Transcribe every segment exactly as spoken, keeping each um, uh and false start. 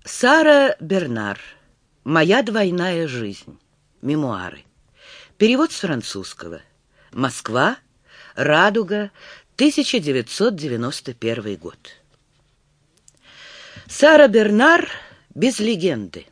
Сара Бернар. «Моя двойная жизнь». Мемуары. Перевод с французского. Москва. Радуга. тысяча девятьсот девяносто первый год. Сара Бернар без легенды.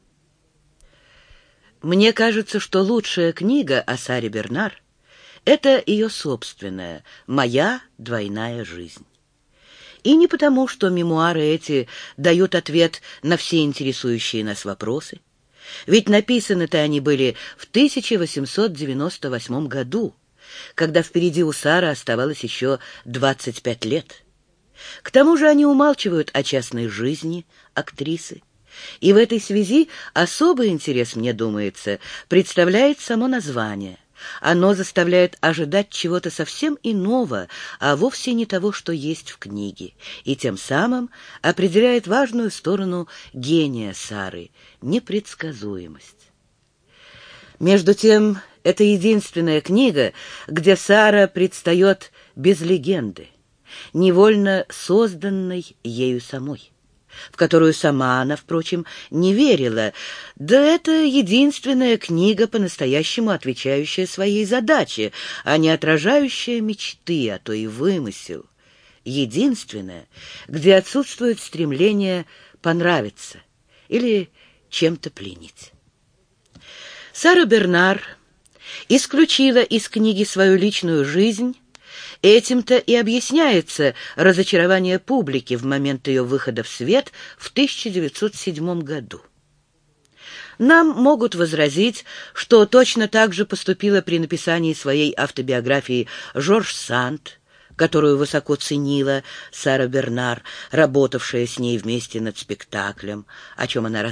Мне кажется, что лучшая книга о Саре Бернар — это ее собственная «Моя двойная жизнь». И не потому, что мемуары эти дают ответ на все интересующие нас вопросы. Ведь написаны-то они были в тысяча восемьсот девяносто восьмом году, когда впереди у Сары оставалось еще двадцать пять лет. К тому же они умалчивают о частной жизни актрисы. И в этой связи особый интерес, мне думается, представляет само название. Оно заставляет ожидать чего-то совсем иного, а вовсе не того, что есть в книге, и тем самым определяет важную сторону гения Сары — непредсказуемость. Между тем, это единственная книга, где Сара предстает без легенды, невольно созданной ею самой, в которую сама она, впрочем, не верила. Да это единственная книга, по-настоящему отвечающая своей задаче, а не отражающая мечты, а то и вымысел. Единственная, где отсутствует стремление понравиться или чем-то пленить. Сара Бернар исключила из книги свою личную жизнь. Этим-то и объясняется разочарование публики в момент ее выхода в свет в тысяча девятьсот седьмом году. Нам могут возразить, что точно так же поступила при написании своей автобиографии Жорж Санд, которую высоко ценила Сара Бернар, работавшая с ней вместе над спектаклем, о чем она